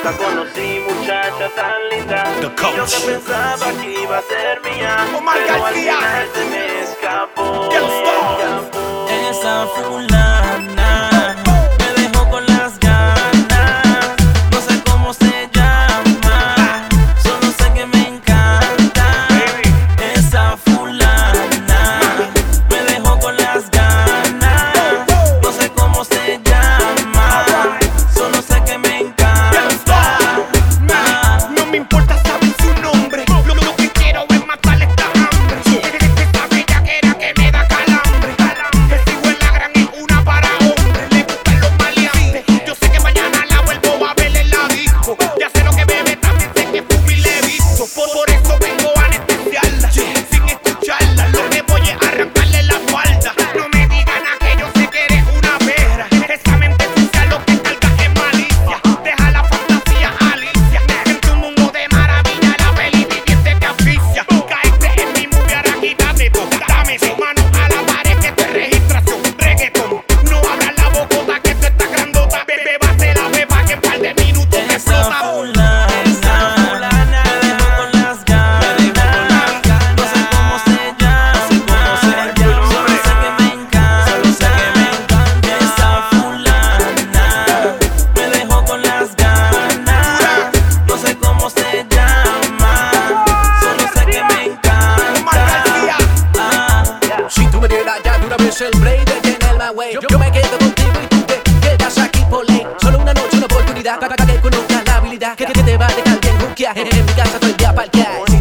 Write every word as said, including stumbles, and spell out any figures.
La conocí, muchacha tan linda. Y yo que pensaba que iba a ser mía, Omar pero al García. final se me escapó, Get me stop. escapó. Esa fulana me dejó con las ganas. No sé cómo se llama, solo sé que me encanta. Esa fulana me dejó con las ganas. No sé cómo se llama, solo sé que me encanta. No me importa saber su nombre, lo, lo que quiero es matarle esta hambre. Esta bellaquera que me da calambre. Que si huele la gran es una para hombres. Le gustan los maleantes. Yo sé que mañana la vuelvo a ver en la disco. Ya sé lo que bebe, también sé que fumi le he visto. Por, por eso vengo a anestesiarla, sin escucharla. Lo que voy es arrancarle la falda. No me digan a que yo sé que eres una perra. Esa mente sucia lo que carga es malicia. Deja la fantasía, Alicia. En tu mundo de maravilla la peli viviente te asfixia. Caíste en mi movie, ahora quítate todo. Dame su mano a la pared que esto es registración. Reggaeton, no abras la bocota que esto está grandota. Bebe, base la beba que en par de minutos me Esa explota. fulana, esa fulana me dejó con las ganas. No sé cómo se llama, solo sé que me encanta. Solo sé que me encanta. Esa fulana me dejó con las ganas. No sé cómo se llama, solo sé que me Omar García. encanta. Si tú me dieras ya de una vez el break de tener my way, yo, yo me quedo contigo y tú te quedas aquí por ley. Solo una noche, una oportunidad para que conozcas la habilidad que, que te va a dejar bien juquear. En, en mi casa todo el día parquear.